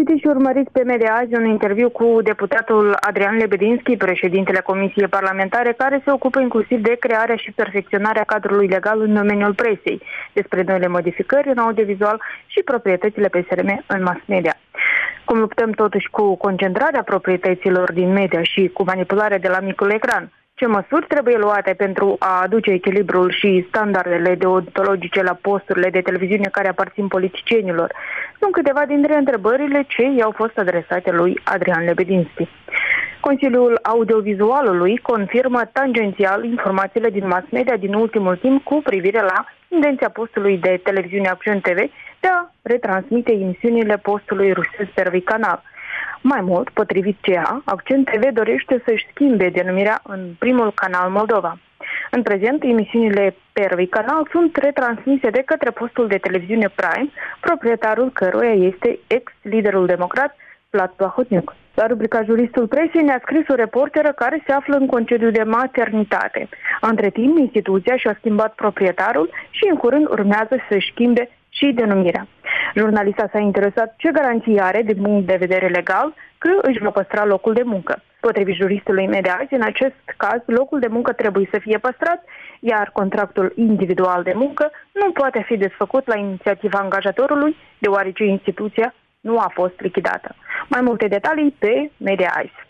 Citiți și urmăriți pe media azi un interviu cu deputatul Adrian Lebedinski, președintele Comisiei Parlamentare, care se ocupă inclusiv de crearea și perfecționarea cadrului legal în domeniul presei, despre noile modificări în audiovizual și proprietățile PSRM în mass media. Cum luptăm totuși cu concentrarea proprietăților din media și cu manipularea de la micul ecran? Ce măsuri trebuie luate pentru a aduce echilibrul și standardele deontologice la posturile de televiziune care aparțin politicienilor? Sunt câteva dintre întrebările ce i-au fost adresate lui Adrian Lebedinski. Consiliul Audiovizualului confirmă tangențial informațiile din mass media din ultimul timp cu privire la intenția postului de televiziune Acțiune TV de a retransmite emisiunile postului rusesc Первый Canal. Mai mult, potrivit CEA, Acțiune TV dorește să-și schimbe denumirea în primul canal Moldova. În prezent, emisiunile Первый Canal sunt retransmise de către postul de televiziune Prime, proprietarul căruia este ex-liderul democrat Vlad Plahotniuc. La rubrica Juristul Presiei ne-a scris o reporteră care se află în concediu de maternitate. Între timp, instituția și-a schimbat proprietarul și în curând urmează să-și schimbe și denumirea. Jurnalista s-a interesat ce garanții are din punct de vedere legal că își va păstra locul de muncă. Potrivit juristului media azi, în acest caz, locul de muncă trebuie să fie păstrat, iar contractul individual de muncă nu poate fi desfăcut la inițiativa angajatorului, deoarece instituția nu a fost lichidată. Mai multe detalii pe media azi.